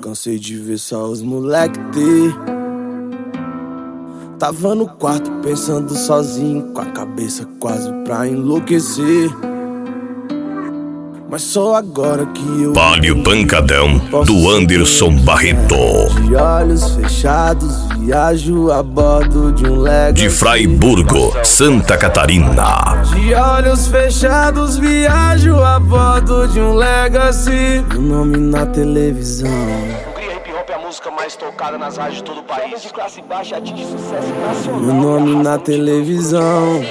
Cansei de ver só os moleque ter. Tava no quarto pensando sozinho, com a cabeça quase pra enlouquecer. Mas só agora que eu Palio Pancadão, do Anderson Barreto. De olhos fechados, viajo a bordo de um Legacy. De Fraiburgo, Santa Catarina. De olhos fechados, viajo a bordo de um Legacy. Meu nome na televisão. Hip Hop é a música mais tocada nas rádios de todo o país. De classe baixa atinge sucesso nacional. Meu nome na televisão.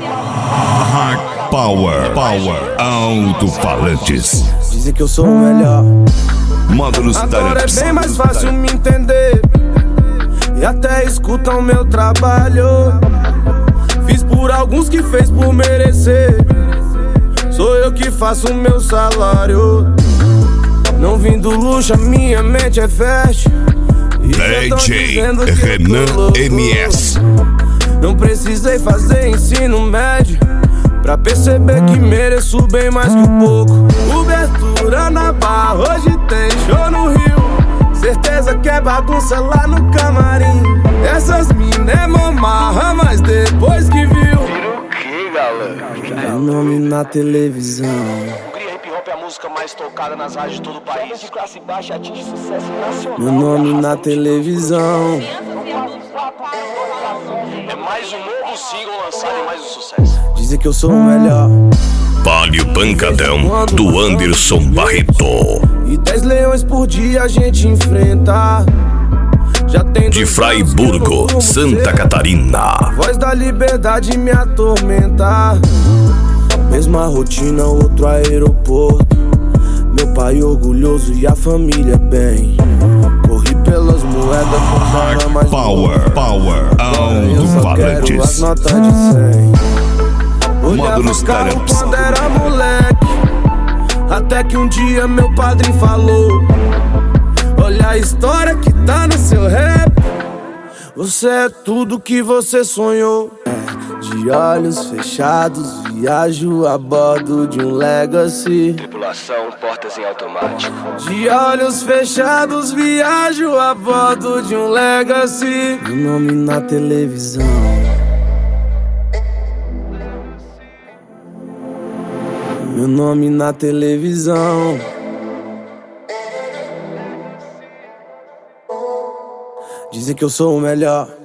Power Alto-Falantes. Dizem que eu sou o melhor. Módulos Agora Talentos. é bem mais fácil me entender. E até escutam meu trabalho. Fiz por alguns que fez por merecer. Sou eu que faço o meu salário. Não vim do luxo, a minha mente é fértil. DJ Renan MS. Não precisei fazer ensino médio pra perceber que mereço bem mais que o pouco. Cobertura na barra, hoje tem show no Rio. Certeza que é bagunça lá no camarim. Essas mina é mamarra, mas depois que viu, Vira o que, galera? meu nome na televisão. Hip Hop é a música mais tocada nas rádios de todo o país. De classe baixa atinge sucesso nacional. Meu nome na televisão. É mais um novo single lançado e mais um sucesso. Dizem que eu sou o melhor. Palio Pancadão, do Anderson Barreto. E 10 leões por dia a gente enfrenta. Já tem De Fraiburgo, Santa Catarina. A voz da liberdade me atormenta. Mesma rotina, outro aeroporto. Meu pai orgulhoso e a família bem. Corri pelas moedas com bala mais Power eu só quero as Alto-Falantes. notas de 100. Olhava Módulos o carro Talentos. quando era moleque. Até que um dia meu padrinho falou: olha a história que tá no seu rap. Você é tudo que você sonhou. De olhos fechados, viajo a bordo de um Legacy. Tripulação, portas em automático. De olhos fechados, viajo a bordo de um Legacy. Meu nome na televisão. Meu nome na televisão. Dizem que eu sou o melhor.